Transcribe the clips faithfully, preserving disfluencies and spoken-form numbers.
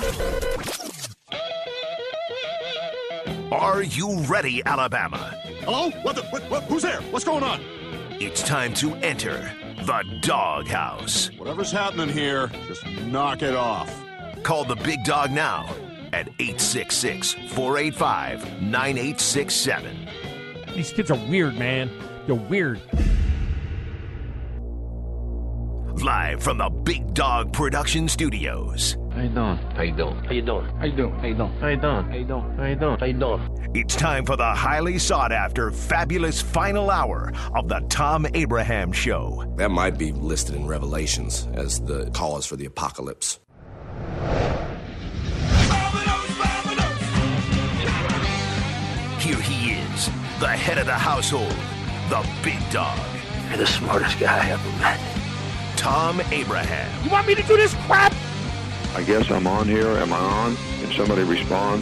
Are you ready, Alabama? Hello? What the? What, what, who's there? What's going on? It's time to enter the Doghouse. Whatever's happening here, just knock it off. Call the big dog now at eight six six, four eight five, nine eight six seven. These kids are weird, man. They're weird. Live from the Big Dog Production Studios. How you doing? How you doing? How you doing? How you doing? How you doing? How you doing? How you doing? How you doing? How you doing? It's time for the highly sought-after, fabulous final hour of the Tom Abraham Show. That might be listed in Revelations as the cause for the apocalypse. Here he is, the head of the household, the big dog. You're the smartest guy I ever met. Tom Abraham. You want me to do this crap? I guess I'm on here. Am I on? Can somebody respond?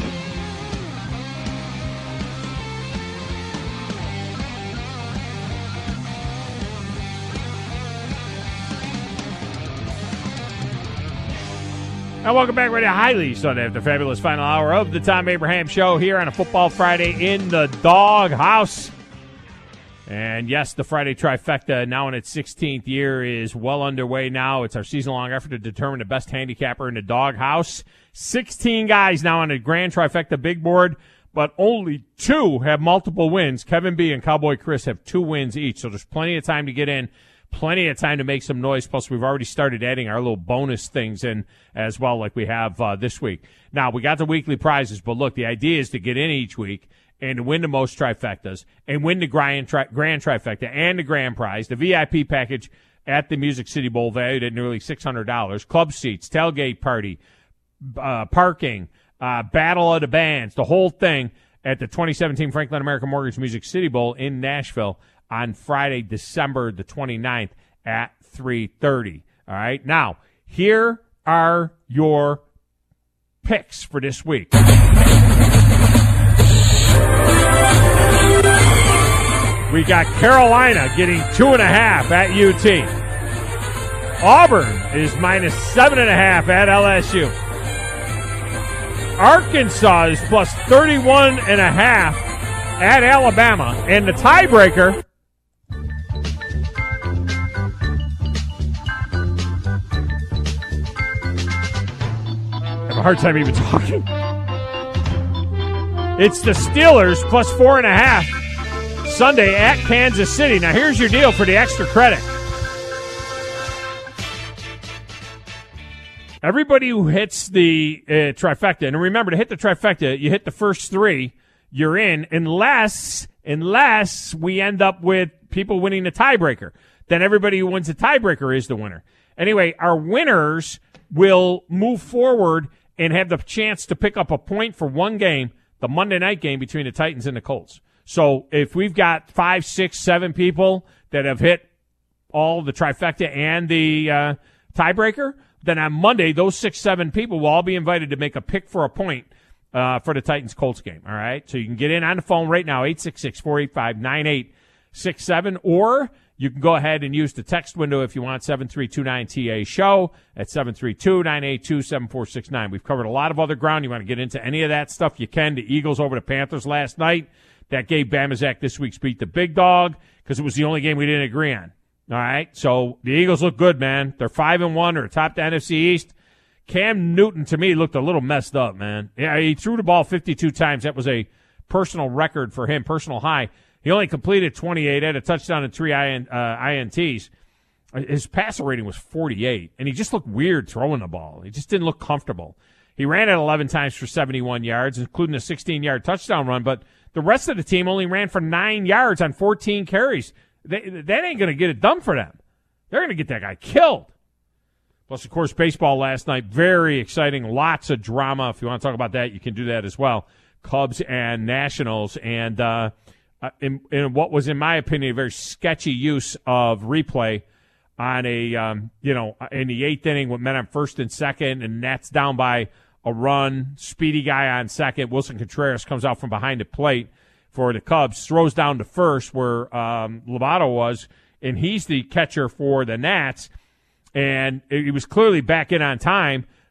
And welcome back, Radio Highly Sought After, fabulous final hour of the Tom Abraham Show here on a Football Friday in the Doghouse. And yes, the Friday trifecta, now in its sixteenth year, is well underway now. It's our season-long effort to determine the best handicapper in the Doghouse. sixteen guys now on the grand trifecta big board, but only two have multiple wins. Kevin B. and Cowboy Chris have two wins each, so there's plenty of time to get in. Plenty of time to make some noise, plus we've already started adding our little bonus things in as well, like we have uh, this week. Now, we got the weekly prizes, but look, the idea is to get in each week and to win the most trifectas and win the grand, tri- grand trifecta and the grand prize, the V I P package at the Music City Bowl valued at nearly six hundred dollars, club seats, tailgate party, uh, parking, uh, battle of the bands, the whole thing at the twenty seventeen Franklin American Mortgage Music City Bowl in Nashville on Friday, December the twenty-ninth at three thirty. All right. Now, here are your picks for this week. We got Carolina getting two and a half at U T. Auburn is minus seven and a half at L S U. Arkansas is plus thirty-one and a half at Alabama. And the tiebreaker, I have a hard time even talking. It's the Steelers plus four and a half Sunday at Kansas City. Now, here's your deal for the extra credit. Everybody who hits the uh, trifecta, and remember, to hit the trifecta, you hit the first three, you're in, unless, unless we end up with people winning the tiebreaker. Then everybody who wins the tiebreaker is the winner. Anyway, our winners will move forward and have the chance to pick up a point for one game, the Monday night game between the Titans and the Colts. So if we've got five, six, seven people that have hit all the trifecta and the uh, tiebreaker, then on Monday, those six, seven people will all be invited to make a pick for a point uh, for the Titans-Colts game, all right? So you can get in on the phone right now, eight six six, four eight five, nine eight six seven, or you can go ahead and use the text window if you want, seven three two nine T A show at seven three two, nine eight two, seven four six nine. We've covered a lot of other ground. You want to get into any of that stuff, you can. The Eagles over the Panthers last night. That gave Bamazak this week's beat the big dog because it was the only game we didn't agree on. All right, so the Eagles look good, man. They're five and one. They're atop the N F C East. Cam Newton, to me, looked a little messed up, man. Yeah, he threw the ball fifty-two times. That was a personal record for him, personal high. He only completed twenty-eight, had a touchdown and three I N Ts. His passer rating was forty-eight, and he just looked weird throwing the ball. He just didn't look comfortable. He ran it eleven times for seventy-one yards, including a sixteen-yard touchdown run, but the rest of the team only ran for nine yards on fourteen carries. They, that ain't going to get it done for them. They're going to get that guy killed. Plus, of course, baseball last night, very exciting. Lots of drama. If you want to talk about that, you can do that as well. Cubs and Nationals. And uh, in, in what was, in my opinion, a very sketchy use of replay on a, um, you know, in the eighth inning with men on first and second, and that's down by a run. Speedy guy on second. Wilson Contreras comes out from behind the plate for the Cubs, throws down to first where um, Lobato was, and he's the catcher for the Nats. And he was clearly back in on time.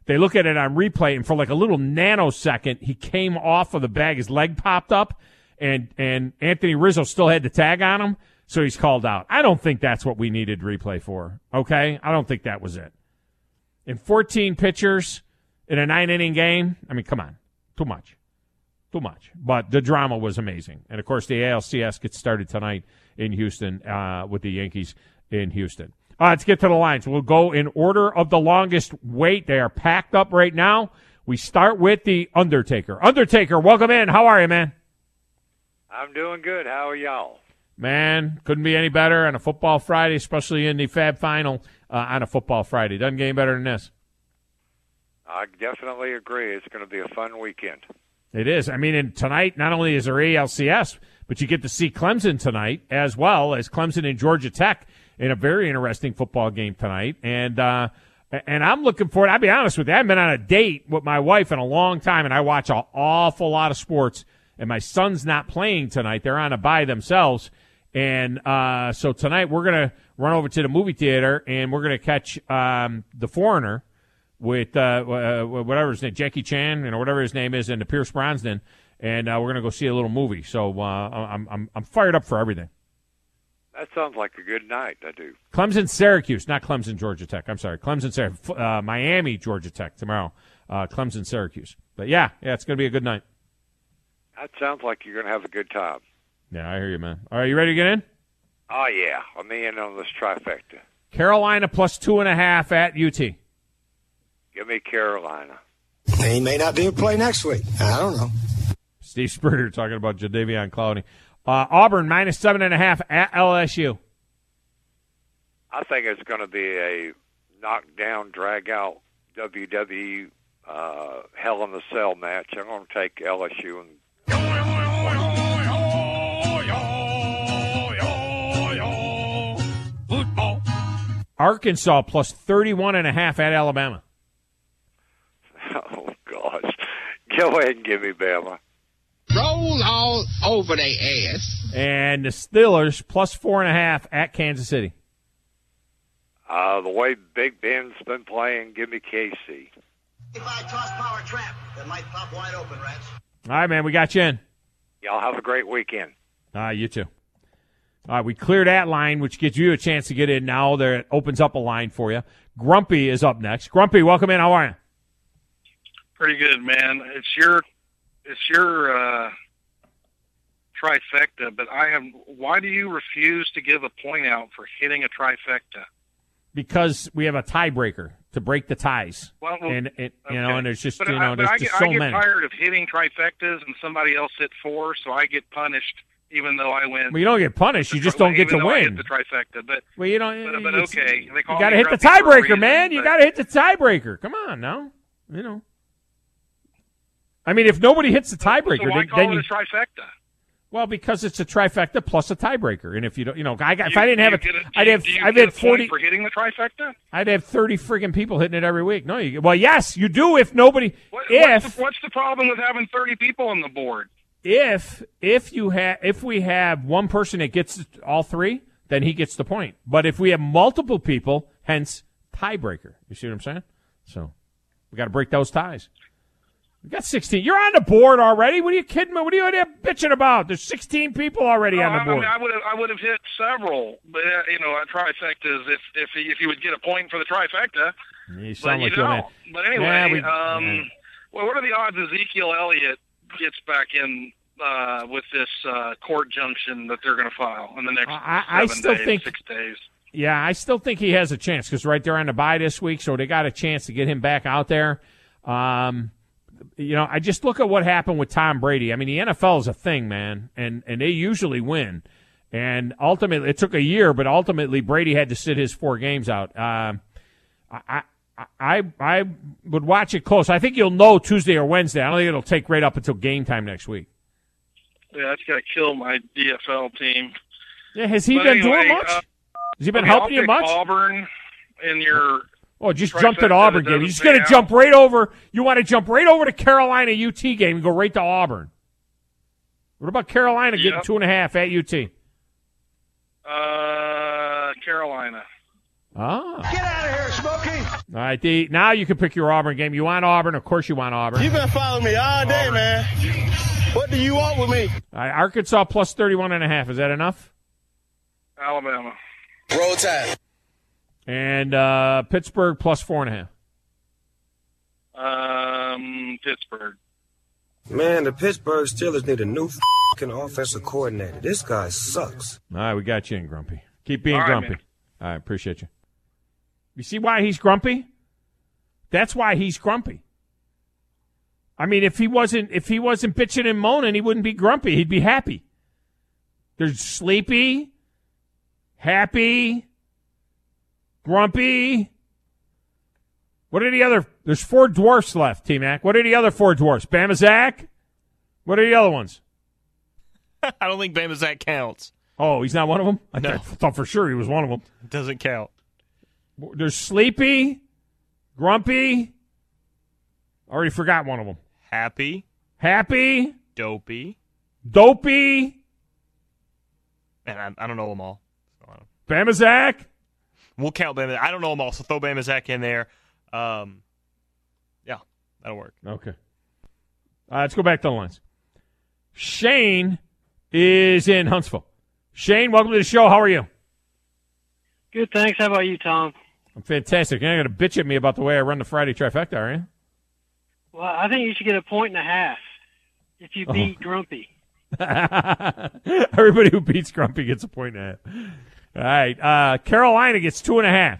They look at it on replay, and for like a little nanosecond, he came off of the bag. His leg popped up, and, and Anthony Rizzo still had the tag on him, so he's called out. I don't think that's what we needed replay for, okay? I don't think that was it. In fourteen pitchers in a nine-inning game, I mean, come on. Too much. Too much. But the drama was amazing. And, of course, the A L C S gets started tonight in Houston uh, with the Yankees in Houston. Uh, let's get to the lines. We'll go in order of the longest wait. They are packed up right now. We start with the Undertaker. Undertaker, welcome in. How are you, man? I'm doing good. How are y'all? Man, couldn't be any better on a football Friday, especially in the Fab Final uh, on a football Friday. Doesn't get any better than this. I definitely agree. It's going to be a fun weekend. It is. I mean, and tonight, not only is there A L C S, but you get to see Clemson tonight as well as Clemson and Georgia Tech in a very interesting football game tonight. And uh, and I'm looking forward. I'll be honest with you. I haven't been on a date with my wife in a long time, and I watch an awful lot of sports. And my son's not playing tonight. They're on a bye themselves. And uh, so tonight we're going to run over to the movie theater, and we're going to catch um, The Foreigner with uh, uh, whatever his name, Jackie Chan, you know, whatever his name is, and the Pierce Brosnan. And uh, we're going to go see a little movie. So uh, I'm, I'm I'm fired up for everything. That sounds like a good night, I do. Clemson, Syracuse, not Clemson, Georgia Tech. I'm sorry, Clemson, Syracuse, uh, Miami, Georgia Tech tomorrow. Uh, Clemson, Syracuse. But yeah, yeah, it's going to be a good night. That sounds like you're going to have a good time. Yeah, I hear you, man. All right, you ready to get in? Oh yeah, let me in on this trifecta. Carolina plus two and a half at U T. Give me Carolina. He may not be able to play next week. I don't know. Steve Spurrier talking about Jadeveon Clowney. Uh, Auburn minus seven and a half at L S U. I think it's going to be a knockdown, drag-out W W E uh, Hell in a Cell match. I'm going to take L S U. And Arkansas plus thirty-one and a half at Alabama. Oh, gosh. Go ahead and give me Bama. Roll all over their ass. And the Steelers plus four and a half at Kansas City. Uh, the way Big Ben's been playing, give me K C. If I toss power trap, that might pop wide open, Rats. All right, man, we got you in. Y'all have a great weekend. All right, you too. All right, we cleared that line, which gives you a chance to get in now. There, it opens up a line for you. Grumpy is up next. Grumpy, welcome in. How are you? Pretty good, man. It's your, it's your uh, trifecta, but I have. Why do you refuse to give a point out for hitting a trifecta? Because we have a tiebreaker to break the ties, well, well, and it, you okay. know, and there's just but you know, I, there's I just get, so I get many. tired of hitting trifectas and somebody else hit four, so I get punished even though I win. Well, you don't get punished; you just don't get to even though I win. hit the trifecta, but well, you don't. But, but okay, they call you got to me hit the grumpy for a tiebreaker, reason, man. You but- got to hit the tiebreaker. Come on, now, you know. I mean, if nobody hits the tiebreaker, so why then, call then it you. a trifecta? Well, because it's a trifecta plus a tiebreaker, and if you don't, you know, I got, if You- I didn't do have you it, get a- I'd do you- have, do you I've get had a point forty for hitting the trifecta. I'd have thirty friggin' people hitting it every week. No, you, well, yes, you do. If nobody, What, if what's, the, what's the problem with having thirty people on the board? if if you have, if we have one person that gets all three, then he gets the point. But if we have multiple people, hence tiebreaker. You see what I'm saying? So we got to break those ties. We got sixteen. You're on the board already. What are you kidding me? What are you there bitching about? There's sixteen people already No, on the I, board. I, mean, I would have, I would have hit several, but uh, you know, a trifectas. If if if you would get a point for the trifecta, You but sound you like you're don't. man. But anyway, Yeah, we- um, yeah. well, what are the odds Ezekiel Elliott gets back in uh, with this uh, court junction that they're going to file in the next I- I seven still days, think- six days? Yeah, I still think he has a chance because right there on the bye this week, so they got a chance to get him back out there. Um, you know, I just look at what happened with Tom Brady. I mean, the N F L is a thing, man, and, and they usually win. And ultimately, it took a year, but ultimately Brady had to sit his four games out. Um, I, I, I, I would watch it close. I think you'll know Tuesday or Wednesday. I don't think it'll take right up until game time next week. Yeah, that's going to kill my D F L team. Yeah, has he But been anyway, doing much? uh, Has he been okay, helping I'll you pick much? Auburn in your. Oh, just trifecta jumped at Auburn that game. You're doesn't just going to pay jump out. right over. You want to jump right over to Carolina U T game and go right to Auburn. What about Carolina getting Yep. two and a half at U T? Uh, Carolina. Ah. Get out of here, Smokey. All right, D. Now you can pick your Auburn game. You want Auburn? Of course you want Auburn. You've been following me all day, Auburn. Man. What do you want with me? All right, Arkansas plus thirty-one and a half. Is that enough? Alabama. Roll Tide. And uh, Pittsburgh plus four and a half. Um, Pittsburgh. Man, the Pittsburgh Steelers need a new fucking offensive coordinator. This guy sucks. All right, we got you in, Grumpy. Keep being All right, grumpy. man. All right, appreciate you. You see why he's grumpy? That's why he's grumpy. I mean, if he wasn't if he wasn't bitching and moaning, he wouldn't be grumpy. He'd be happy. There's sleepy, happy, grumpy. What are the other? There's four dwarfs left, T-Mac. What are the other four dwarfs? Bama Zach? What are the other ones? I don't think Bama Zach counts. Oh, he's not one of them? I No. thought, thought for sure he was one of them. Doesn't count. There's Sleepy, Grumpy. Already forgot one of them. Happy. Happy. Dopey. Dopey. And I, I don't know them all. Bama Zach. We'll count Bama. I don't know them all, so throw Bama Zach in there. Um, yeah, that'll work. Okay. Uh, let's go back to the lines. Shane is in Huntsville. Shane, welcome to the show. How are you? Good, thanks. How about you, Tom? I'm fantastic. You're not going to bitch at me about the way I run the Friday trifecta, are you? Well, I think you should get a point and a half if you beat oh. Grumpy. Everybody who beats Grumpy gets a point and a half. All right. Uh, Carolina gets two and a half.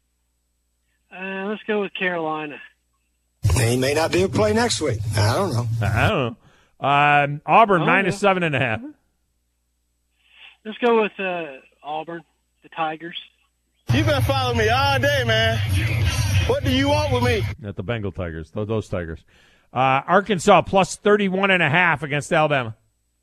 Uh, let's go with Carolina. He may not be able to play next week. I don't know. I don't know. Um, Auburn, oh, minus yeah. seven and a half. Let's go with uh, Auburn, the Tigers. You've been following me all day, man. What do you want with me? Not the Bengal Tigers, those Tigers. Uh, Arkansas, plus thirty-one and a half against Alabama.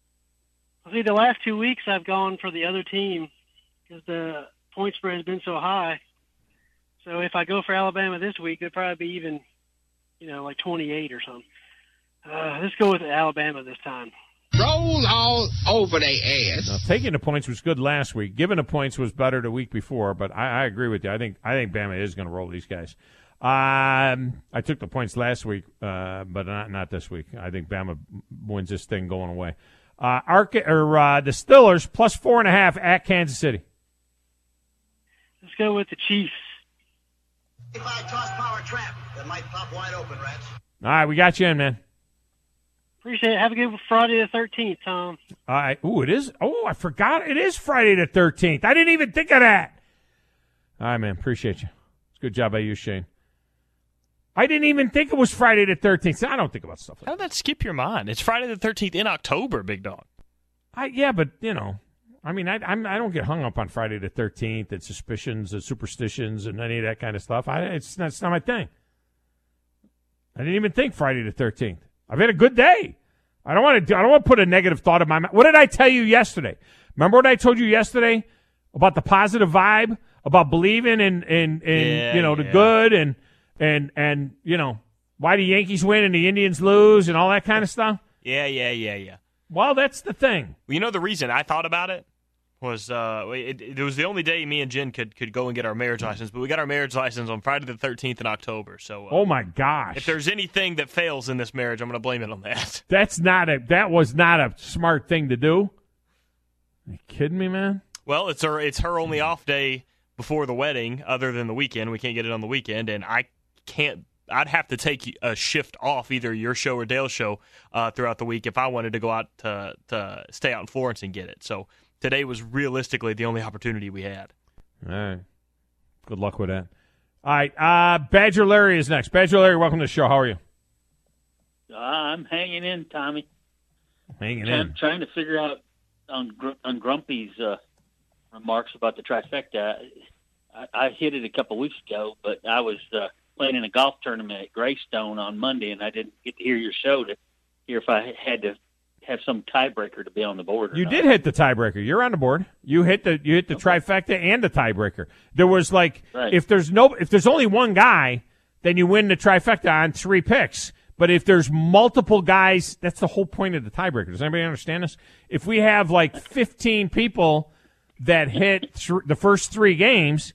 I think the last two weeks I've gone for the other team because the point spread has been so high. So if I go for Alabama this week, it'd probably be even, you know, like twenty-eight or something. Uh, let's go with Alabama this time. Roll all over their ass. Now, taking the points was good last week. Giving the points was better the week before, but I, I agree with you. I think I think Bama is going to roll these guys. Um, I took the points last week, uh, but not not this week. I think Bama wins this thing going away. Uh, Arca- or uh, the Steelers plus four and a half at Kansas City. Let's go with the Chiefs. If I toss power trap, that might pop wide open, Rats. All right, we got you in, man. Appreciate it. Have a good Friday the thirteenth, Tom. All right. Ooh, it is. Oh, I forgot. It is Friday the thirteenth. I didn't even think of that. All right, man. Appreciate you. It's a good job by you, Shane. I didn't even think it was Friday the thirteenth. I don't think about stuff like that. How did that skip your mind? It's Friday the thirteenth in October, big dog. I, yeah, but, you know, I mean, I I'm, I don't get hung up on Friday the thirteenth and suspicions and superstitions and any of that kind of stuff. I, it's, not, it's not my thing. I didn't even think Friday the thirteenth. I've had a good day. I don't want to. I don't want to put a negative thought in my mind. What did I tell you yesterday? Remember what I told you yesterday about the positive vibe, about believing in in, in yeah, you know yeah. the good and and and you know why the Yankees win and the Indians lose and all that kind of stuff. Yeah, yeah, yeah, yeah. Well, that's the thing. Well, you know the reason I thought about it was uh, it, it was the only day me and Jen could, could go and get our marriage license, but we got our marriage license on Friday the thirteenth in October. So, uh, oh my gosh! If there's anything that fails in this marriage, I'm going to blame it on that. That's not a. That was not a smart thing to do. Are you kidding me, man? Well, it's her. It's her only off day before the wedding, other than the weekend. We can't get it on the weekend, and I can't. I'd have to take a shift off, either your show or Dale's show, uh, throughout the week if I wanted to go out to to stay out in Florence and get it. So. Today was realistically the only opportunity we had. All right. Good luck with that. All right. Uh, Badger Larry is next. Badger Larry, welcome to the show. How are you? Uh, I'm hanging in, Tommy. Hanging I'm in. trying to figure out on, on Grumpy's uh, remarks about the trifecta. I, I hit it a couple weeks ago, but I was uh, playing in a golf tournament at Greystone on Monday, and I didn't get to hear your show to hear if I had to have some tiebreaker to be on the board. Or you not. did hit the tiebreaker. You're on the board. You hit the you hit the okay. trifecta and the tiebreaker. There was like right. if there's no if there's only one guy, then you win the trifecta on three picks. But if there's multiple guys, that's the whole point of the tiebreaker. Does anybody understand this? If we have like fifteen people that hit th- the first three games,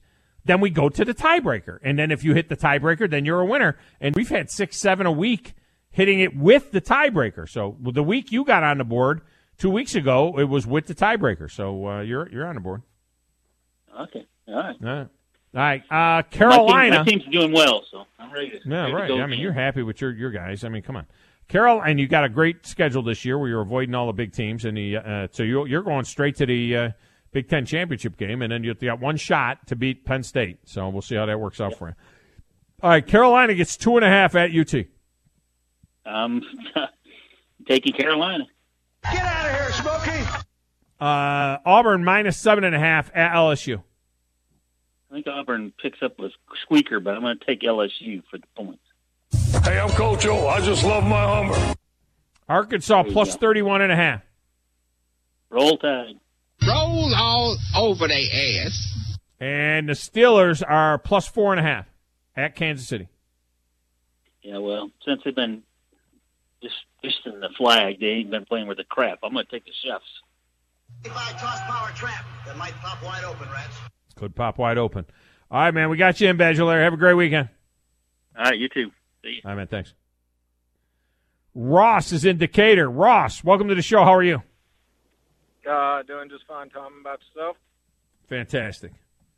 then we go to the tiebreaker. And then if you hit the tiebreaker, then you're a winner. And we've had six, seven a week hitting it with the tiebreaker. So the week you got on the board two weeks ago, it was with the tiebreaker. So uh, you're you're on the board. Okay. All right. All right. All right. Uh, Carolina. My, team, my team's doing well, so I'm ready to. Yeah, ready right. To go I mean, again. you're happy with your, your guys. I mean, come on. Carol, and you got a great schedule this year where you're avoiding all the big teams. And the, uh, so you're, you're going straight to the uh, Big Ten championship game, and then you got one shot to beat Penn State. So we'll see how that works out yep. for you. All right, Carolina gets two and a half at U T. Um, taking Carolina. Get out of here, Smokey! Uh, Auburn minus seven and a half at L S U. I think Auburn picks up a squeaker, but I'm going to take L S U for the points. Hey, I'm Coach O. I just love my Hummer. Arkansas plus go. thirty-one and a half. Roll Tide. Roll all over their ass. And the Steelers are plus four and a half at Kansas City. Yeah, well, since they've been just fisting the flag, they ain't been playing with the crap. I'm going to take the Chefs. If I toss power trap, that might pop wide open, Rats. Could pop wide open. All right, man. We got you in, Badulaire. Have a great weekend. All right, you too. See you. All right, man. Thanks. Ross is in Decatur. Ross, welcome to the show. How are you? Uh, doing just fine, Tom. About yourself? Fantastic.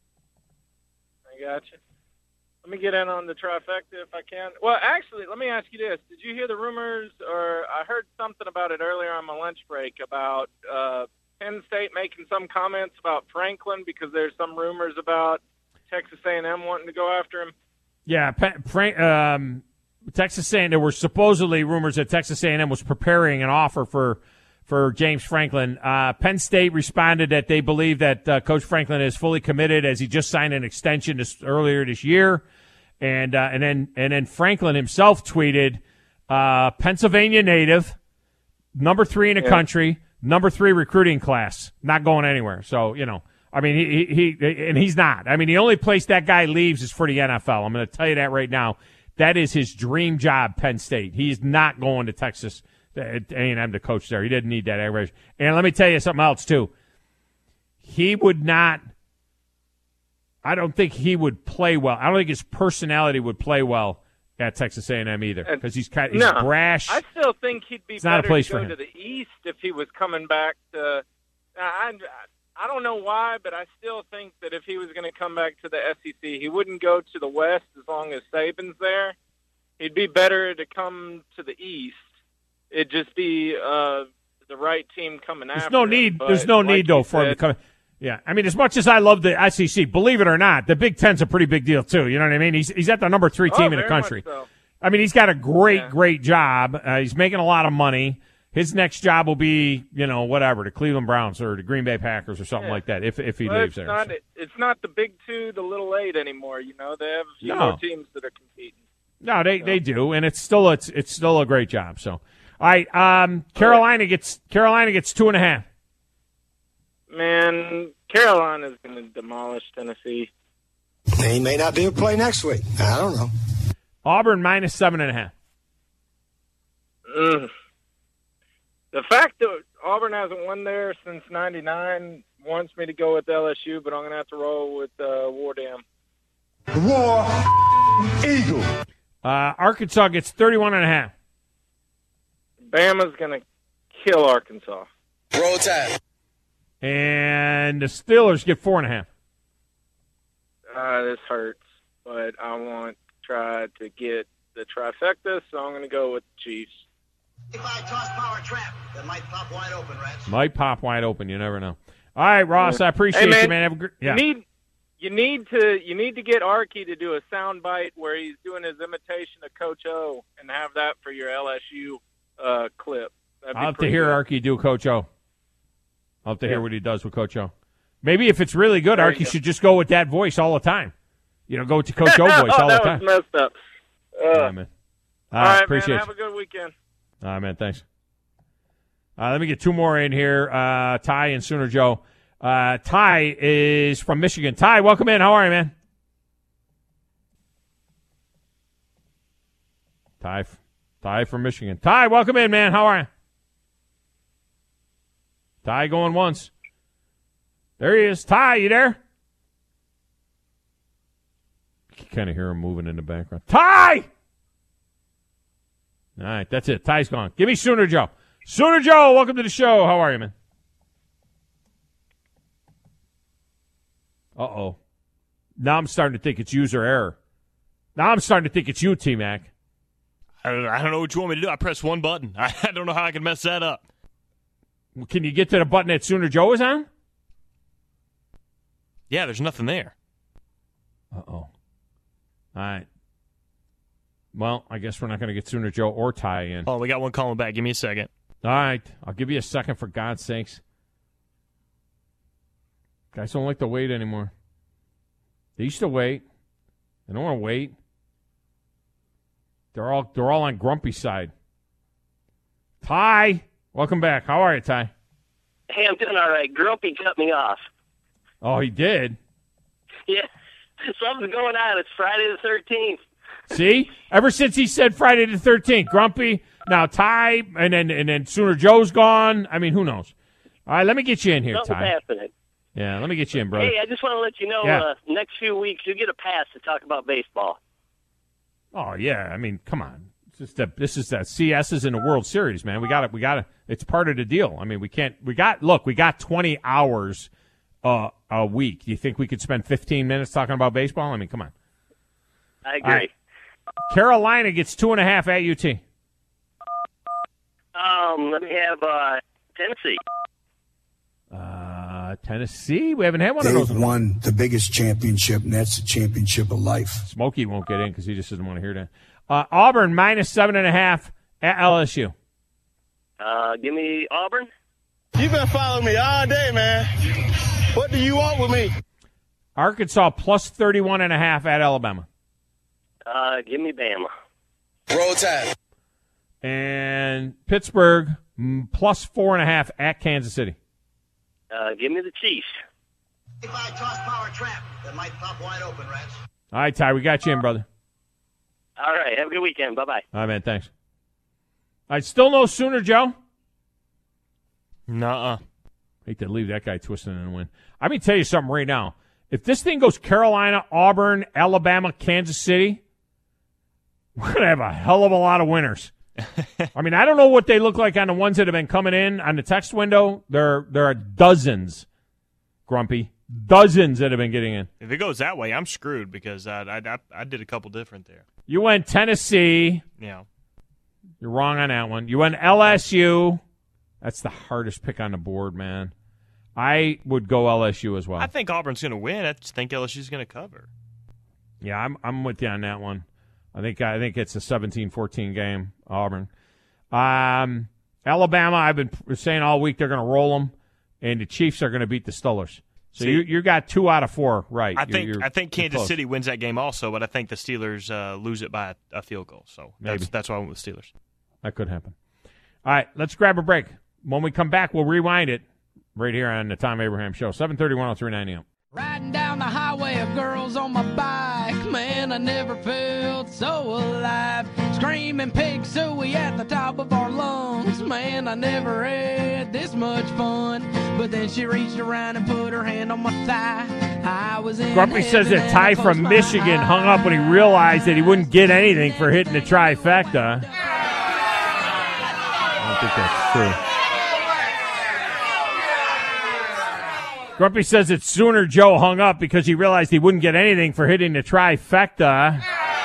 I got you. Let me get in on the trifecta if I can. Well, actually, let me ask you this. Did you hear the rumors, or I heard something about it earlier on my lunch break about uh, Penn State making some comments about Franklin because there's some rumors about Texas A and M wanting to go after him? Yeah, Frank, um, Texas A and M, there were supposedly rumors that Texas A and M was preparing an offer for for James Franklin. Uh, Penn State responded that they believe that uh, Coach Franklin is fully committed as he just signed an extension this, earlier this year. And uh, and then and then Franklin himself tweeted, uh, Pennsylvania native, number three in the yeah. country, number three recruiting class, not going anywhere. So, you know, I mean, he, he, he and he's not. I mean, the only place that guy leaves is for the N F L. I'm going to tell you that right now. That is his dream job, Penn State. He's not going to Texas A and M to coach there. He didn't need that average. And let me tell you something else, too. He would not – I don't think he would play well. I don't think his personality would play well at Texas A and M either because he's kind of, he's no, brash. I still think he'd be it's better not a place to go for him. to the East if he was coming back to I, I don't know why, but I still think that if he was going to come back to the S E C, he wouldn't go to the West as long as Saban's there. He'd be better to come to the East. It'd just be uh, the right team coming There's after no him, need. but There's no like need, though, you for him to said, come. Yeah, I mean, as much as I love the S E C, believe it or not, the Big Ten's a pretty big deal, too. You know what I mean? He's he's at the number three Oh, team in the very country. much so. I mean, he's got a great, Yeah. great job. Uh, he's making a lot of money. His next job will be, you know, whatever, the Cleveland Browns or the Green Bay Packers or something Yeah. like that, if if he Well, leaves it's there. Not, So. it's not the Big Two, the Little Eight anymore. You know, they have a few No. more teams that are competing. No, they, they do, and it's still it's it's still a great job. So, all right, um, Carolina gets Carolina gets two and a half. Man, Carolina's going to demolish Tennessee. He may not be able to play next week. I don't know. Auburn minus seven and a half. Ugh. The fact that Auburn hasn't won there since ninety-nine wants me to go with L S U, but I'm going to have to roll with uh, War Dam. War Eagle. Uh, Arkansas gets thirty-one and a half. Bama's going to kill Arkansas. Roll Tide. And the Steelers get four and a half. Uh, this hurts, but I want to try to get the trifecta, so I'm going to go with the Chiefs. If I toss power trap, that might pop wide open, Rats. Might pop wide open. You never know. All right, Ross, I appreciate Hey, man, you, man. Have a gr- yeah. You need you need to you need to get Archie to do a sound bite where he's doing his imitation of Coach O and have that for your L S U uh, clip. That'd be I'll have to pretty hear good. Archie do Coach O. I'll have to Yeah. hear what he does with Coach O. Maybe if it's really good, There you Archie go. should just go with that voice all the time. You know, go to Coach O voice oh, all the that time. was messed up. Uh, All right, man. All all right, right, appreciate man. you. Have a good weekend. All right, man. Thanks. Uh, let me get two more in here. Uh, Ty and Sooner Joe. Uh, Ty is from Michigan. Ty, welcome in. How are you, man? Ty, Ty from Michigan. Ty, welcome in, man. How are you? Ty going once. There he is. Ty, you there? kind of hear him moving in the background. Ty! All right, that's it. Ty's gone. Give me Sooner Joe. Sooner Joe, welcome to the show. How are you, man? Uh-oh. Now I'm starting to think it's user error. Now I'm starting to think it's you, T-Mac. I don't, I don't know what you want me to do. I pressed one button. I, I don't know how I can mess that up. Can you get to the button that Sooner Joe is on? Yeah, there's nothing there. Uh-oh. All right. Well, I guess we're not going to get Sooner Joe or Ty in. Oh, we got one calling back. Give me a second. All right. I'll give you a second, for God's sakes. Guys don't like to wait anymore. They used to wait. They don't want to wait. They're all they're all on grumpy side. Ty, welcome back. How are you, Ty? Hey, I'm doing all right. Grumpy cut me off. Oh, he did? Yeah. Something's going on. It's Friday the thirteenth. See? Ever since he said Friday the thirteenth, Grumpy, now Ty, and then and then Sooner Joe's gone. I mean, who knows? All right, let me get you in here, Something's Ty. happening. Yeah, let me get you in, brother. Hey, I just want to let you know, Yeah. uh, next few weeks you get a pass to talk about baseball. Oh yeah, I mean, come on. It's just that this is that C S is in the World Series, man. We got it. We got it. It's part of the deal. I mean, we can't. We got look. We got twenty hours uh, a week. Do you think we could spend fifteen minutes talking about baseball? I mean, come on. I agree. All right. Carolina gets two and a half at U T. Um, let me have uh, Tennessee. Uh, Tennessee. We haven't had one They've of those. won the biggest championship, and that's the championship of life. Smokey won't get in because he just doesn't want to hear that. Uh, Auburn minus seven and a half at L S U. Uh, give me Auburn. You've been following me all day, man. What do you want with me? Arkansas plus thirty-one and a half at Alabama. Uh, give me Bama. Roll Tide. And Pittsburgh mm, plus four and a half at Kansas City. Uh, give me the Chiefs. If I toss power trap, that might pop wide open, Rats. All right, Ty, we got you in, brother. All right, have a good weekend. Bye-bye. All right, man, thanks. All right, still no Sooner Joe? Nuh-uh. Hate to leave that guy twisting in the wind. I'm going to tell you something right now. If this thing goes Carolina, Auburn, Alabama, Kansas City, we're going to have a hell of a lot of winners. I mean, I don't know what they look like on the ones that have been coming in on the text window. There, there are dozens, Grumpy, dozens that have been getting in. If it goes that way, I'm screwed because I, I, I, I did a couple different there. You went Tennessee. Yeah. You're wrong on that one. You went L S U. That's the hardest pick on the board, man. I would go L S U as well. I think Auburn's going to win. I just think L S U's going to cover. Yeah, I'm I'm with you on that one. I think I think it's a seventeen fourteen game, Auburn. Um, Alabama, I've been saying all week they're going to roll them, and the Chiefs are going to beat the Steelers. So See, you you got two out of four right. I You're- think you're- I think you're Kansas close. City wins that game also, but I think the Steelers uh, lose it by a, a field goal. So Maybe. that's that's why I went with Steelers. That could happen. All right, let's grab a break. When we come back, we'll rewind it right here on the Tom Abraham Show, seven thirty, one oh three nine A M. Riding down the highway of girls on my bike, man, I never felt so alive. Screaming pig suey at the top of our lungs, man, I never had this much fun. But then she reached around and put her hand on my thigh. I was in Grumpy says heaven that and Ty I from closed my Michigan hung up when he realized that he wouldn't get anything for hitting the trifecta. I don't think that's true. Grumpy says that Sooner Joe hung up because he realized he wouldn't get anything for hitting the trifecta.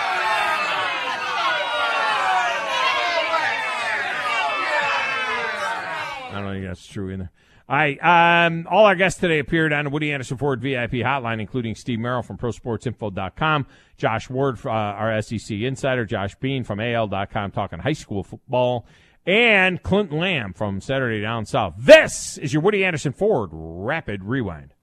I don't think that's true either. All right, um, all our guests today appeared on the Woody Anderson Ford V I P hotline, including Steve Merrill from pro sports info dot com, Josh Ward, uh, our S E C insider, Josh Bean from A L dot com, talking high school football, and Clinton Lamb from Saturday Down South. This is your Woody Anderson Ford Rapid Rewind.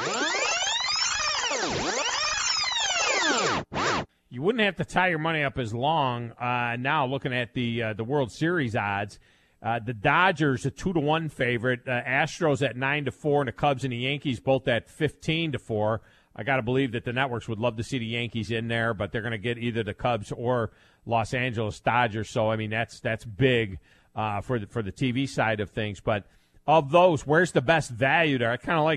You wouldn't have to tie your money up as long uh, now looking at the uh, the World Series odds. Uh, the Dodgers a two to one favorite, uh, Astros at nine to four, and the Cubs and the Yankees both at fifteen to four. I got to believe that the networks would love to see the Yankees in there, but they're going to get either the Cubs or Los Angeles Dodgers. So I mean that's that's big uh, for the for the T V side of things. But of those, where's the best value there? I kind of like the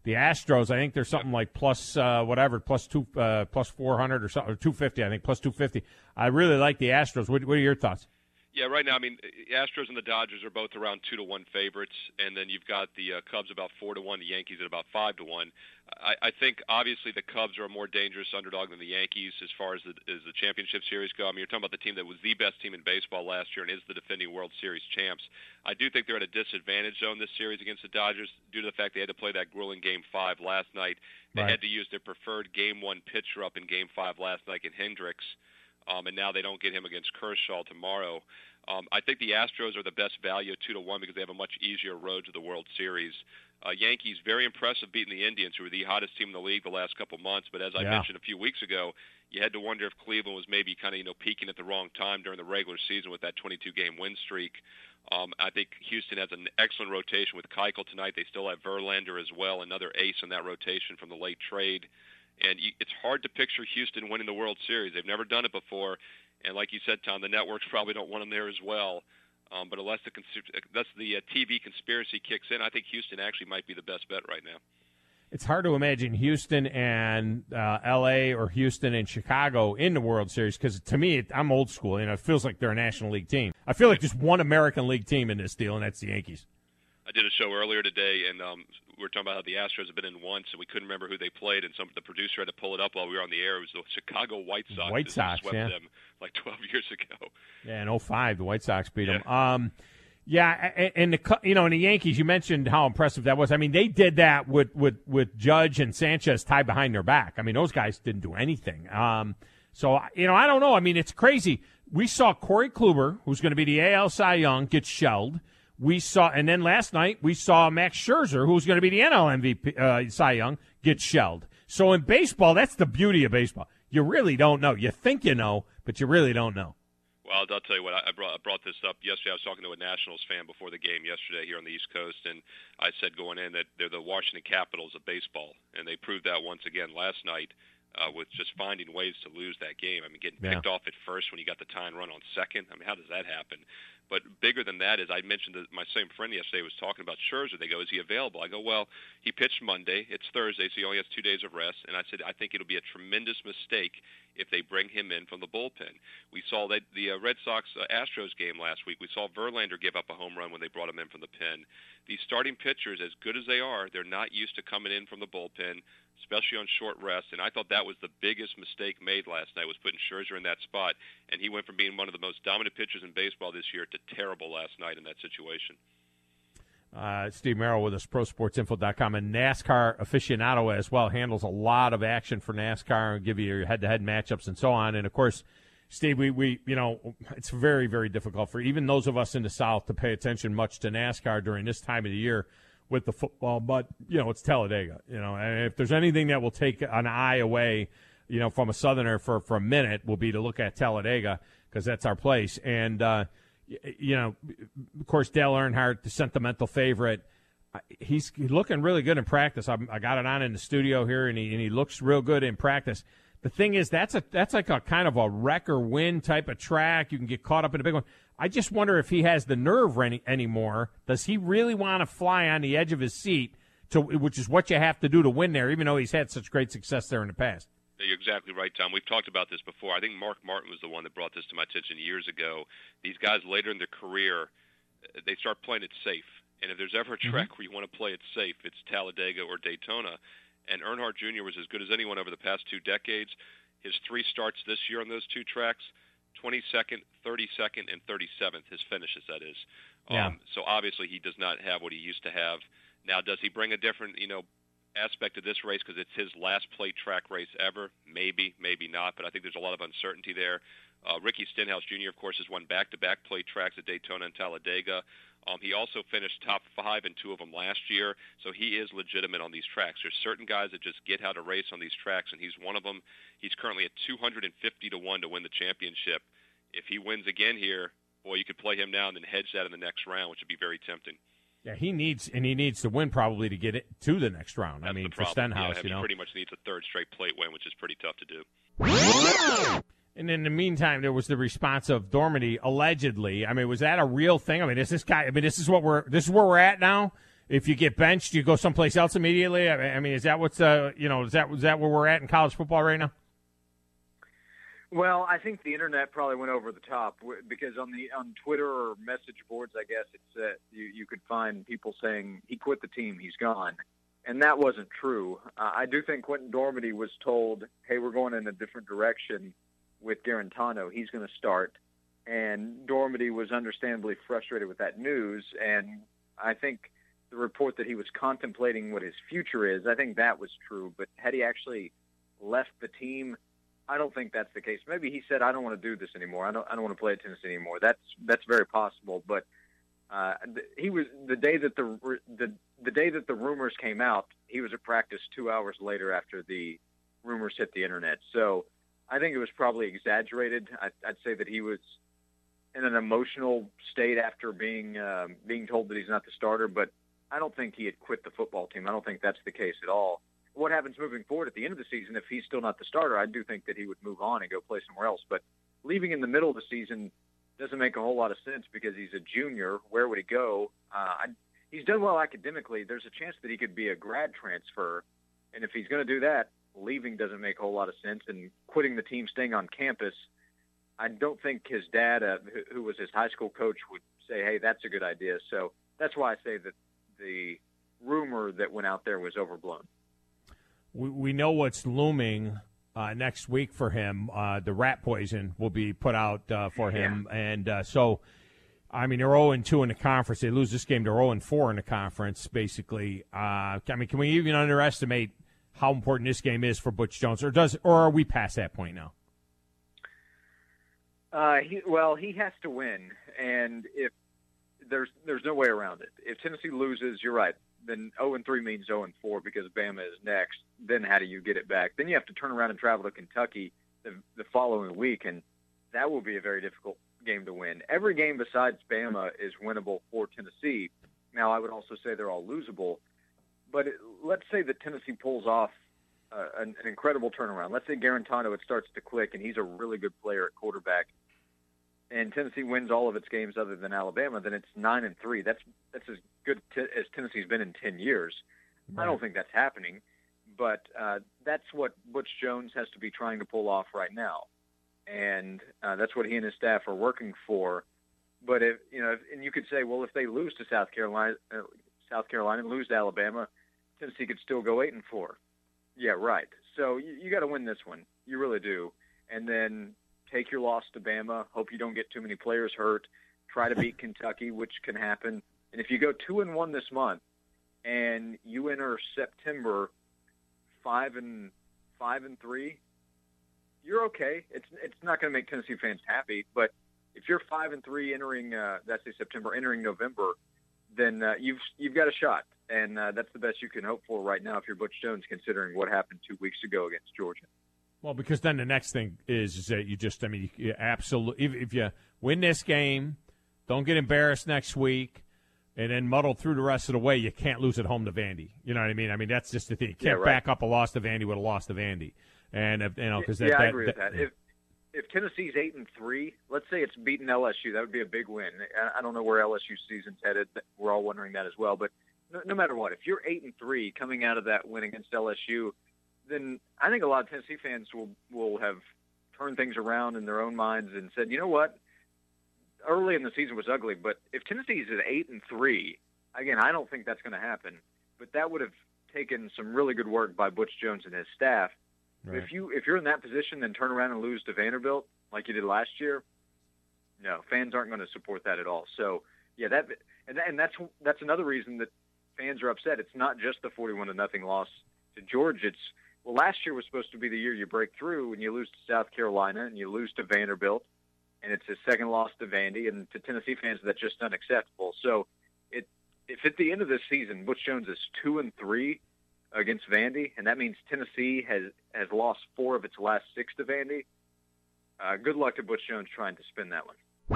The Astros, I think there's something like plus uh, whatever, plus two, uh, plus four hundred or something, or two fifty. I think plus two fifty. I really like the Astros. What, what are your thoughts? Yeah, right now, I mean, Astros and the Dodgers are both around two to one favorites, and then you've got the uh, Cubs about four to one, the Yankees at about five to one. I, I think obviously the Cubs are a more dangerous underdog than the Yankees as far as the, as the championship series go. I mean, you're talking about the team that was the best team in baseball last year and is the defending World Series champs. I do think they're at a disadvantage zone this series against the Dodgers due to the fact they had to play that grueling Game Five last night. They Right. had to use their preferred Game One pitcher up in Game Five last night in Hendricks, um, and now they don't get him against Kershaw tomorrow. Um, I think the Astros are the best value at two to one because they have a much easier road to the World Series. Uh, Yankees, very impressive beating the Indians, who were the hottest team in the league the last couple months. But as I Yeah. mentioned a few weeks ago, you had to wonder if Cleveland was maybe kind of you know peaking at the wrong time during the regular season with that twenty-two game win streak. Um, I think Houston has an excellent rotation with Keuchel tonight. They still have Verlander as well, another ace in that rotation from the late trade. And you, it's hard to picture Houston winning the World Series. They've never done it before. And like you said, Tom, the networks probably don't want them there as well. Um, but unless the, cons- unless the uh, T V conspiracy kicks in, I think Houston actually might be the best bet right now. It's hard to imagine Houston and uh, L A or Houston and Chicago in the World Series because, to me, it, I'm old school. You know, it feels like they're a National League team. I feel like there's one American League team in this deal, and that's the Yankees. I did a show earlier today, and um, we were talking about how the Astros have been in once, and we couldn't remember who they played, and some the producer had to pull it up while we were on the air. It was the Chicago White Sox. White that Sox, swept yeah. them like twelve years ago. Yeah, in oh five, the White Sox beat them. Um, yeah, a- and the you know, and the Yankees, you mentioned how impressive that was. I mean, they did that with with, with Judge and Sanchez tied behind their back. I mean, those guys didn't do anything. Um, so you know, I don't know. I mean, it's crazy. We saw Corey Kluber, who's going to be the A L Cy Young, get shelled. We saw, and then last night we saw Max Scherzer, who's going to be the N L M V P, uh, Cy Young, get shelled. So in baseball, that's the beauty of baseball. You really don't know. You think you know, but you really don't know. Well, I'll tell you what, I brought, I brought this up yesterday. I was talking to a Nationals fan before the game yesterday here on the East Coast, and I said going in that they're the Washington Capitals of baseball, and they proved that once again last night uh, with just finding ways to lose that game. I mean, getting Yeah. picked off at first when you got the tying run on second. I mean, how does that happen? But bigger than that is I mentioned that my same friend yesterday was talking about Scherzer. They go, is he available? I go, well, he pitched Monday. It's Thursday, so he only has two days of rest. And I said, I think it'll be a tremendous mistake if they bring him in from the bullpen. We saw that the uh, Red Sox-Astros game last week. We saw Verlander give up a home run when they brought him in from the pen. These starting pitchers, as good as they are, they're not used to coming in from the bullpen, especially on short rest. And I thought that was the biggest mistake made last night was putting Scherzer in that spot. And he went from being one of the most dominant pitchers in baseball this year to terrible last night in that situation. Uh, Steve Merrill with us, pro sports info dot com, and NASCAR aficionado as well, handles a lot of action for NASCAR and give you your head-to-head matchups and so on. And, of course, Steve, we, we you know, it's very, very difficult for even those of us in the South to pay attention much to NASCAR during this time of the year with the football. But, you know, it's Talladega. You know, and if there's anything that will take an eye away, you know, from a Southerner for, for a minute will be to look at Talladega because that's our place. And, uh, you know, of course, Dale Earnhardt, the sentimental favorite, he's looking really good in practice. I, I got it on in the studio here, and he and he looks real good in practice. The thing is, that's a that's like a kind of a wreck or win type of track. You can get caught up in a big one. I just wonder if he has the nerve any, anymore. Does he really want to fly on the edge of his seat, to which is what you have to do to win there, even though he's had such great success there in the past? You're exactly right, Tom. We've talked about this before. I think Mark Martin was the one that brought this to my attention years ago. These guys later in their career, they start playing it safe. And if there's ever a track mm-hmm. where you want to play it safe, it's Talladega or Daytona. And Earnhardt Junior was as good as anyone over the past two decades. His three starts this year on those two tracks, twenty-second, thirty-second, and thirty-seventh, his finishes, that is. Yeah. Um, so obviously he does not have what he used to have. Now, does he bring a different, you know, aspect of this race because it's his last plate track race ever? Maybe, maybe not, but I think there's a lot of uncertainty there. Uh, Ricky Stenhouse Junior, of course, has won back-to-back plate tracks at Daytona and Talladega. Um, he also finished top five in two of them last year, so he is legitimate on these tracks. There's certain guys that just get how to race on these tracks, and he's one of them. He's currently at two hundred fifty to one to win the championship. If he wins again here, boy, you could play him now and then hedge that in the next round, which would be very tempting. Yeah, he needs and he needs to win probably to get it to the next round. That's I mean, the for problem. Stenhouse, yeah, you know, he pretty much needs a third straight plate win, which is pretty tough to do. And in the meantime, there was the response of Dormady allegedly. I mean, was that a real thing? I mean, is this guy? I mean, this is what we're this is where we're at now. if you get benched, you go someplace else immediately. I mean, is that what's uh, you know, is that is that where we're at in college football right now? Well, I think the internet probably went over the top because on the on Twitter or message boards, I guess it's uh, you you could find people saying he quit the team, he's gone, and that wasn't true. Uh, I do think Quentin Dormady was told, "Hey, we're going in a different direction with Garantano. He's going to start," and Dormady was understandably frustrated with that news. And I think the report that he was contemplating what his future is, I think that was true. But had he actually left the team? I don't think that's the case. Maybe he said, "I don't want to do this anymore. I don't. I don't want to play at Tennessee anymore." That's that's very possible. But uh, he was the day that the the the day that the rumors came out. He was at practice two hours later after the rumors hit the internet. So I think it was probably exaggerated. I, I'd say that he was in an emotional state after being uh, being told that he's not the starter. But I don't think he had quit the football team. I don't think that's the case at all. What happens moving forward at the end of the season, if he's still not the starter, I do think that he would move on and go play somewhere else. But leaving in the middle of the season doesn't make a whole lot of sense because he's a junior. Where would he go? Uh, I, he's done well academically. There's a chance that he could be a grad transfer. And if he's going to do that, leaving doesn't make a whole lot of sense. And quitting the team, staying on campus, I don't think his dad, uh, who, who was his high school coach, would say, hey, that's a good idea. So that's why I say that the rumor that went out there was overblown. We we know what's looming uh, next week for him. Uh, the rat poison will be put out uh, for him, yeah. and uh, so I mean they're oh and two in the conference. They lose this game, they're oh and four in the conference. Basically, uh, I mean, can we even underestimate how important this game is for Butch Jones, or does or are we past that point now? Uh, he, well, he has to win, and if there's there's no way around it. If Tennessee loses, you're right. Then oh and three means oh and four because Bama is next. Then how do you get it back? Then you have to turn around and travel to Kentucky the, the following week, and that will be a very difficult game to win. Every game besides Bama is winnable for Tennessee. Now, I would also say they're all losable, but it, let's say that Tennessee pulls off uh, an, an incredible turnaround. Let's say Garantano, it starts to click, and he's a really good player at quarterback, and Tennessee wins all of its games other than Alabama, then it's nine and three. That's that's as good t- as Tennessee's been in ten years. Right. I don't think that's happening, but uh, that's what Butch Jones has to be trying to pull off right now, and uh, that's what he and his staff are working for. But if you know, if, and you could say, well, if they lose to South Carolina, uh, South Carolina, and lose to Alabama, Tennessee could still go eight and four. Yeah, right. So you, you got to win this one. You really do, and then take your loss to Bama. Hope you don't get too many players hurt. Try to beat Kentucky, which can happen. And if you go two and one this month, and you enter September five and five and three, you're okay. It's it's not going to make Tennessee fans happy, but if you're five and three entering uh, that's a September entering November, then uh, you've you've got a shot, and uh, that's the best you can hope for right now if you're Butch Jones, considering what happened two weeks ago against Georgia. Well, because then the next thing is, is that you just, I mean, you, you absolutely, if, if you win this game, don't get embarrassed next week, and then muddle through the rest of the way, you can't lose at home to Vandy. You know what I mean? I mean, that's just the thing. You can't yeah, right. back up a loss to Vandy with a loss to Vandy. And, if, you know, because yeah, that, I that, agree that, with that. If, if Tennessee's eight and three, let's say it's beaten L S U, that would be a big win. I don't know where L S U season's headed. We're all wondering that as well. But no, no matter what, if you're eight and three coming out of that win against L S U, then I think a lot of Tennessee fans will will have turned things around in their own minds and said, you know what, early in the season was ugly, but if Tennessee's at eight and three, again, I don't think that's going to happen. But that would have taken some really good work by Butch Jones and his staff. Right. If you if you're in that position, then turn around and lose to Vanderbilt like you did last year, no, fans aren't going to support that at all. So yeah, that and, and that's that's another reason that fans are upset. It's not just the forty-one to nothing loss to Georgia. It's well, last year was supposed to be the year you break through, and you lose to South Carolina, and you lose to Vanderbilt, and it's a second loss to Vandy, and to Tennessee fans, that's just unacceptable. So, it if at the end of this season, Butch Jones is two and three against Vandy, and that means Tennessee has has lost four of its last six to Vandy. Uh, good luck to Butch Jones trying to spin that one.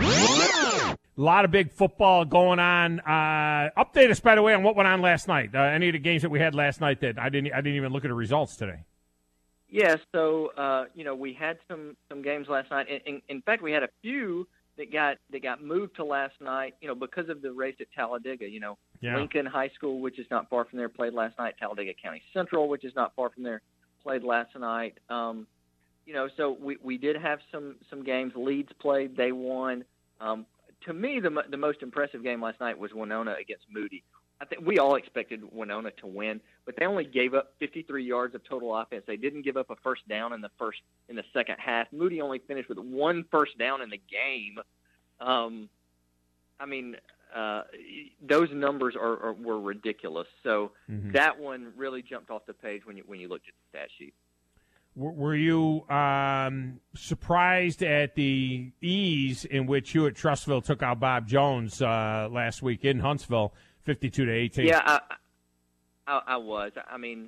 A lot of big football going on. Uh, update us, by the way, on what went on last night. Uh, any of the games that we had last night that I didn't I didn't even look at the results today. Yeah, so uh, you know we had some, some games last night. In, in, in fact, we had a few that that got that got moved to last night, you know, because of the race at Talladega. You know, Yeah. Lincoln High School, which is not far from there, played last night. Talladega County Central, which is not far from there, played last night. Um, you know, so we, we did have some, some games. Leeds played, they won. Um, to me, the the most impressive game last night was Winona against Moody. I think we all expected Winona to win, but they only gave up fifty-three yards of total offense. They didn't give up a first down in the first in the second half. Moody only finished with one first down in the game. Um, I mean, uh, those numbers are, are were ridiculous. So Mhm. that one really jumped off the page when you when you looked at the stat sheet. W- Were you um, surprised at the ease in which Hewitt Trustville took out Bob Jones uh, last week in Huntsville, fifty-two to eighteen? Yeah, I, I, I was. I mean,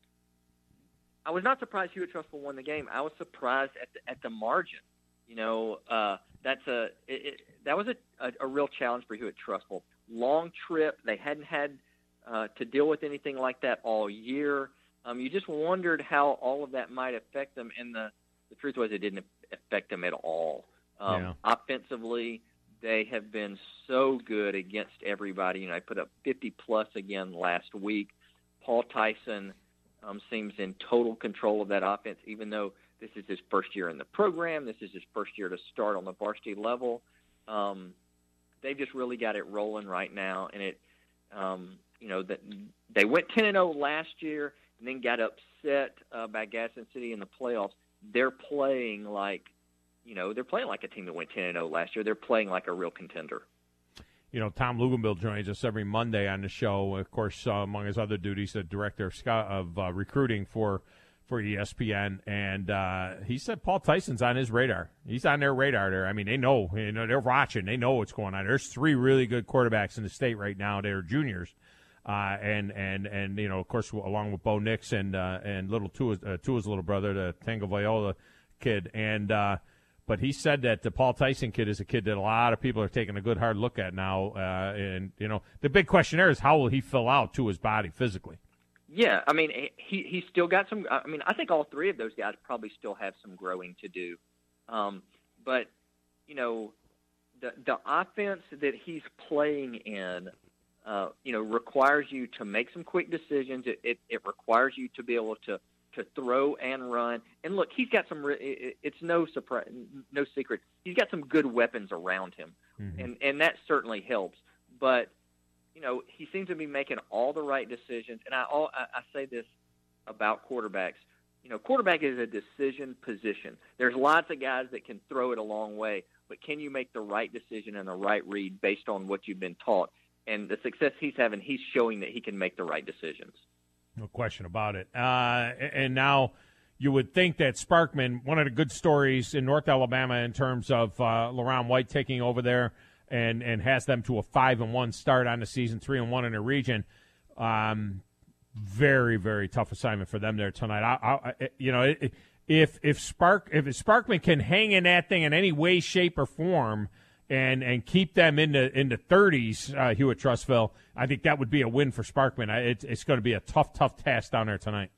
I was not surprised Hewitt Trustville won the game. I was surprised at the, at the margin. You know, uh, that's a it, it, that was a, a, a real challenge for Hewitt Trustville. Long trip. They hadn't had uh, to deal with anything like that all year. Um, you just wondered how all of that might affect them, and the, the truth was it didn't affect them at all. Um, Yeah. Offensively, they have been so good against everybody. You know, I put up fifty plus again last week. Paul Tyson um, seems in total control of that offense, even though this is his first year in the program. This is his first year to start on the varsity level. Um, they've just really got it rolling right now, and it, um, you know, that they went ten and zero last year, and then got upset uh, by Gadsden City in the playoffs. They're playing like, you know, they're playing like a team that went ten and zero last year. They're playing like a real contender. You know, Tom Luganbill joins us every Monday on the show. Of course, uh, among his other duties, the director of, scout, of uh, recruiting for for E S P N, and uh, he said Paul Tyson's on his radar. He's on their radar there. I mean, they know, you know, they're watching. They know what's going on. There's three really good quarterbacks in the state right now. They're juniors, uh, and and and you know, of course, along with Bo Nix and uh, and little Tua's, uh, Tua's little brother, the Tango Viola kid, and. Uh, But he said that the Paul Tyson kid is a kid that a lot of people are taking a good hard look at now. Uh, and, you know, the big question there is how will he fill out to his body physically? Yeah, I mean, he he's still got some. I mean, I think all three of those guys probably still have some growing to do. Um, but you know, the the offense that he's playing in, uh, you know, requires you to make some quick decisions. It, it it requires you to be able to to throw and run. And look, he's got some. It's no surprise, no secret. He's got some good weapons around him, mm-hmm. and and that certainly helps. But you know, he seems to be making all the right decisions. And I, all, I, I say this about quarterbacks. You know, quarterback is a decision position. There's lots of guys that can throw it a long way, but can you make the right decision and the right read based on what you've been taught? And the success he's having, he's showing that he can make the right decisions. No question about it. Uh, and now you would think that Sparkman, one of the good stories in North Alabama in terms of uh, LaRon White taking over there, and, and has them to a five and one start on the season, three and one in the region. Um, very very tough assignment for them there tonight. I, I you know if if Spark if Sparkman can hang in that thing in any way, shape, or form, and and keep them in the in the thirties, uh, Hewitt Trustville, I think that would be a win for Sparkman. I, it, it's going to be a tough tough task down there tonight.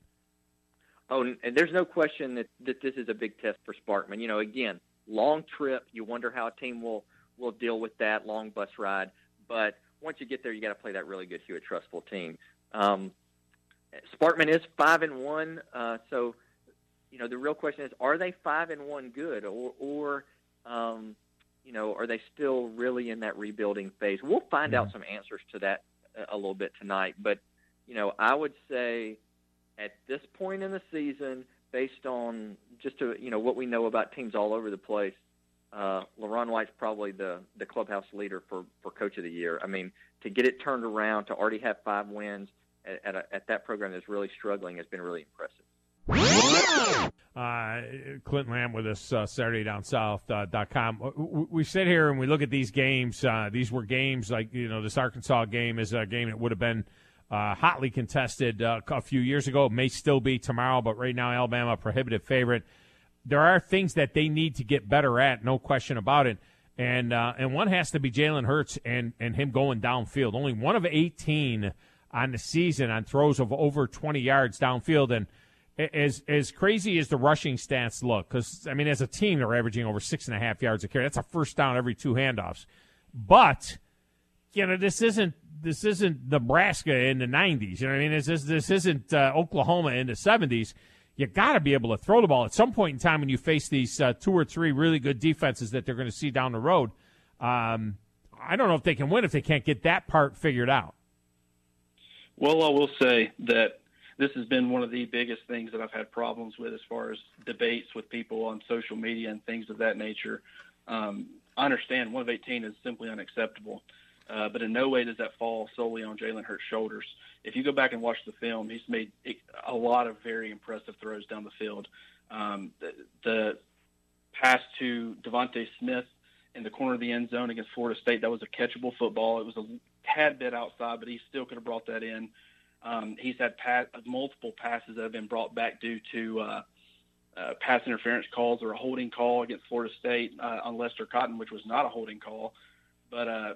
Oh, and there's no question that, that this is a big test for Sparkman. You know, again, long trip. You wonder how a team will. will deal with that long bus ride. But once you get there, you got to play that really good Hewitt Trustville team. Um, Sparkman is five and one. Uh, so, you know, the real question is, are they five and one good, or, or um, you know, are they still really in that rebuilding phase? We'll find mm-hmm. out some answers to that a little bit tonight. But, you know, I would say at this point in the season, based on just, to, you know, what we know about teams all over the place, Uh, LaRon White's probably the, the clubhouse leader for, for Coach of the Year. I mean, to get it turned around, to already have five wins at, at, a, at that program that's really struggling has been really impressive. Uh, Clinton Lamb with us, uh, Saturday Down South dot com. We, we sit here and we look at these games. Uh, these were games like, you know, this Arkansas game is a game that would have been uh, hotly contested uh, a few years ago. It may still be tomorrow, but right now Alabama a prohibitive favorite. There are things that they need to get better at, no question about it. And uh, and one has to be Jalen Hurts and, and him going downfield. Only one of eighteen on the season on throws of over twenty yards downfield. And as as crazy as the rushing stats look, because, I mean, as a team, they're averaging over six and a half yards a carry. That's a first down every two handoffs. But, you know, this isn't this isn't Nebraska in the nineties. You know what I mean? This, is, this isn't uh, Oklahoma in the seventies. You got to be able to throw the ball at some point in time when you face these uh, two or three really good defenses that they're going to see down the road. Um, I don't know if they can win if they can't get that part figured out. Well, I will say that this has been one of the biggest things that I've had problems with as far as debates with people on social media and things of that nature. Um, I understand one of eighteen is simply unacceptable, uh, but in no way does that fall solely on Jalen Hurts' shoulders. If you go back and watch the film, he's made a lot of very impressive throws down the field. Um, the, the pass to Devontae Smith in the corner of the end zone against Florida State, that was a catchable football. It was a tad bit outside, but he still could have brought that in. Um, he's had pass, multiple passes that have been brought back due to uh, uh, pass interference calls or a holding call against Florida State uh, on Lester Cotton, which was not a holding call. But uh,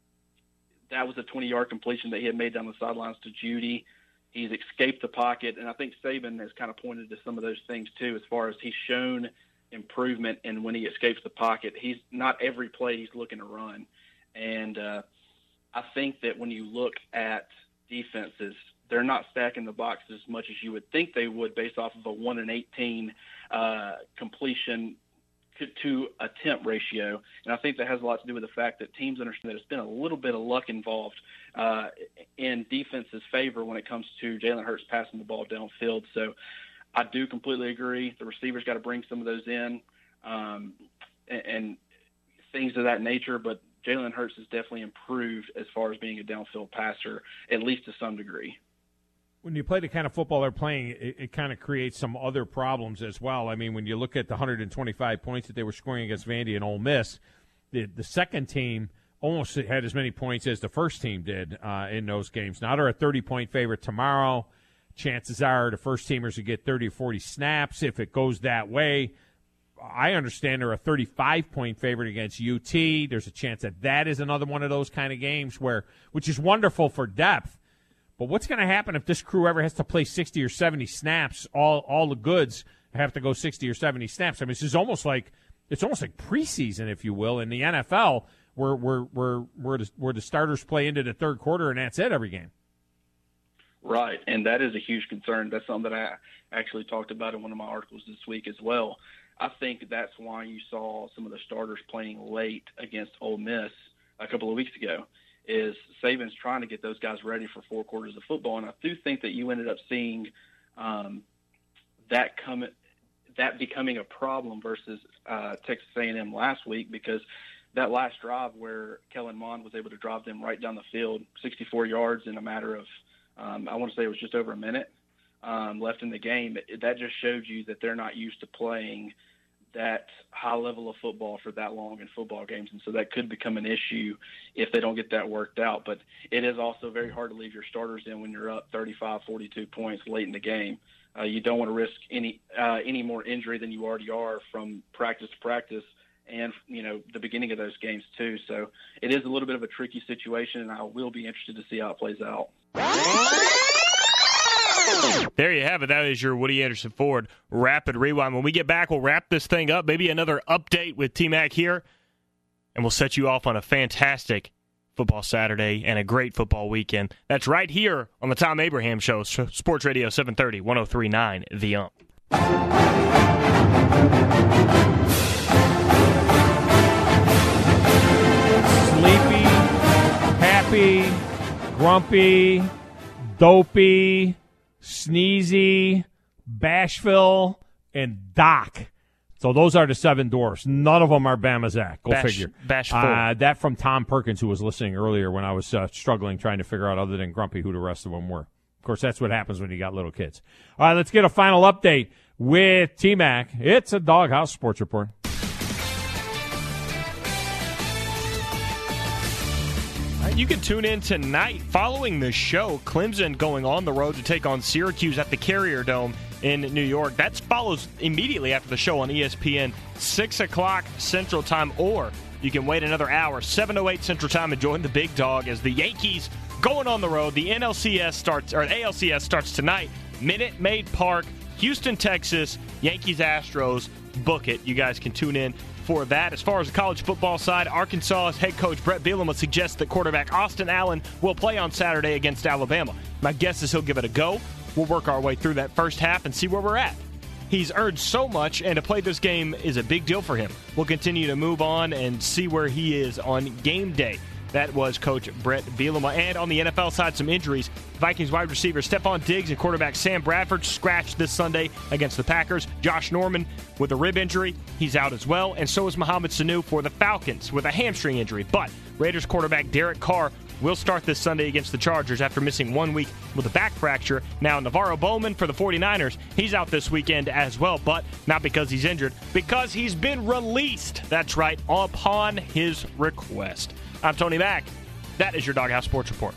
that was a twenty-yard completion that he had made down the sidelines to Judy. He's escaped the pocket, and I think Saban has kind of pointed to some of those things too, as far as he's shown improvement in when he escapes the pocket. He's not every play he's looking to run. And uh, I think that when you look at defenses, they're not stacking the box as much as you would think they would based off of a one in eighteen uh, completion to attempt ratio. And I think that has a lot to do with the fact that teams understand that it's been a little bit of luck involved uh, in defense's favor when it comes to Jalen Hurts passing the ball downfield. So I do completely agree. The receivers got to bring some of those in um, and, and things of that nature, but Jalen Hurts has definitely improved as far as being a downfield passer, at least to some degree. When you play the kind of football they're playing, it, it kind of creates some other problems as well. I mean, when you look at the one hundred twenty-five points that they were scoring against Vandy and Ole Miss, the, the second team almost had as many points as the first team did uh, in those games. Now they're a thirty-point favorite tomorrow. Chances are the first teamers will get thirty or forty snaps. If it goes that way, I understand they're a thirty-five point favorite against U T. There's a chance that that is another one of those kind of games where, which is wonderful for depth. But what's going to happen if this crew ever has to play sixty or seventy snaps? All all the goods have to go sixty or seventy snaps. I mean, this is almost like it's almost like preseason, if you will, in the N F L, where where where where the, where the starters play into the third quarter and that's it every game. Right, and that is a huge concern. That's something that I actually talked about in one of my articles this week as well. I think that's why you saw some of the starters playing late against Ole Miss a couple of weeks ago, is Saban's trying to get those guys ready for four quarters of football. And I do think that you ended up seeing um, that come, that becoming a problem versus uh, Texas A and M last week, because that last drive where Kellen Mond was able to drive them right down the field, sixty-four yards in a matter of, um, I want to say it was just over a minute um, left in the game, that just showed you that they're not used to playing that high level of football for that long in football games. And so that could become an issue if they don't get that worked out. But it is also very hard to leave your starters in when you're up thirty-five, forty-two points late in the game. Uh, you don't want to risk any, uh, any more injury than you already are from practice to practice and, you know, the beginning of those games too. So it is a little bit of a tricky situation, and I will be interested to see how it plays out. There you have it. That is your Woody Anderson Ford Rapid Rewind. When we get back, we'll wrap this thing up. Maybe another update with T-Mac here, and we'll set you off on a fantastic football Saturday and a great football weekend. That's right here on the Tom Abraham Show, Sports Radio seven thirty, one oh three point nine, The Ump. Sleepy, happy, grumpy, dopey, sneezy, Bashville, and Doc. So those are the seven dwarfs. None of them are Bama Zach. Go Bash, figure. Bashful. Uh, that from Tom Perkins, who was listening earlier when I was uh, struggling trying to figure out, other than Grumpy, who the rest of them were. Of course, that's what happens when you got little kids. All right, let's get a final update with T-Mac. It's a Doghouse Sports Report. You can tune in tonight following the show. Clemson going on the road to take on Syracuse at the Carrier Dome in New York. That follows immediately after the show on E S P N, six o'clock Central Time, or you can wait another hour, seven oh eight Central Time, and join the big dog as the Yankees going on the road. The N L C S starts, or A L C S starts tonight. Minute Maid Park, Houston, Texas, Yankees, Astros. Book it. You guys can tune in for that. As far as the college football side, Arkansas's head coach Brett Bielema suggests that quarterback Austin Allen will play on Saturday against Alabama. My guess is he'll give it a go. We'll work our way through that first half and see where we're at. He's earned so much, and to play this game is a big deal for him. We'll continue to move on and see where he is on game day. That was Coach Brett Bielema. And on the N F L side, some injuries. Vikings wide receiver Stephon Diggs and quarterback Sam Bradford scratched this Sunday against the Packers. Josh Norman with a rib injury, he's out as well. And so is Mohamed Sanu for the Falcons with a hamstring injury. But Raiders quarterback Derek Carr will start this Sunday against the Chargers after missing one week with a back fracture. Now, Navarro Bowman for the 49ers, he's out this weekend as well, but not because he's injured, because he's been released. That's right, upon his request. I'm Tony Mack. That is your Doghouse Sports Report.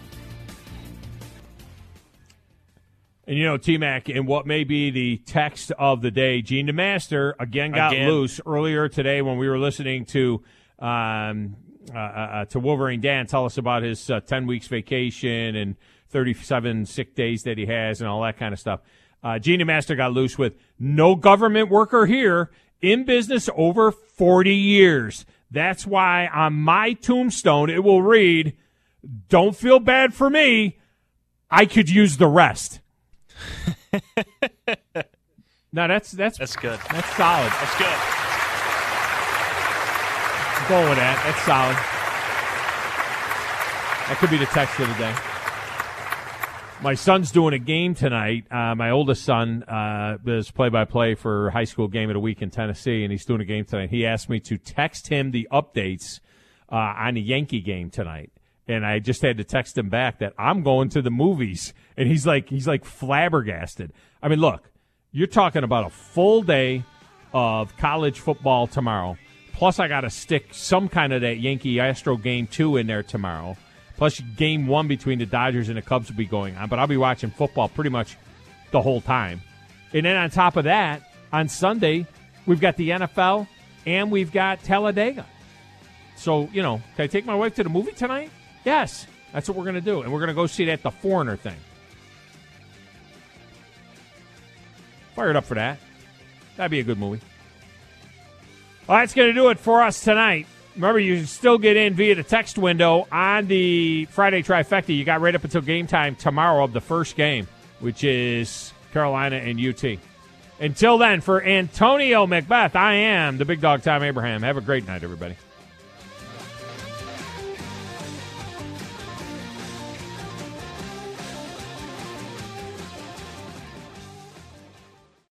And, you know, T-Mac, in what may be the text of the day, Gene DeMaster again got Again. loose earlier today when we were listening to um, uh, uh, to Wolverine Dan tell us about his uh, ten weeks vacation and thirty-seven sick days that he has and all that kind of stuff. Uh, Gene DeMaster got loose with no government worker here, in business over forty years. That's why on my tombstone it will read, "Don't feel bad for me. I could use the rest." No, that's that's that's good. That's solid. That's good. I'm going with that. That's solid. That could be the text of the day. My son's doing a game tonight. Uh, my oldest son uh, is play-by-play for a high school game of the week in Tennessee, and he's doing a game tonight. He asked me to text him the updates uh, on the Yankee game tonight, and I just had to text him back that I'm going to the movies, and he's like he's like flabbergasted. I mean, look, you're talking about a full day of college football tomorrow, plus I got to stick some kind of that Yankee-Astro game two in there tomorrow. Plus, game one between the Dodgers and the Cubs will be going on. But I'll be watching football pretty much the whole time. And then on top of that, on Sunday, we've got the N F L and we've got Talladega. So, you know, can I take my wife to the movie tonight? Yes. That's what we're going to do. And we're going to go see that The Foreigner thing. Fired up for that. That'd be a good movie. Well, that's going to do it for us tonight. Remember, you still get in via the text window on the Friday trifecta. You got right up until game time tomorrow of the first game, which is Carolina and U T. Until then, for Antonio Macbeth, I am the Big Dog Tom Abraham. Have a great night, everybody.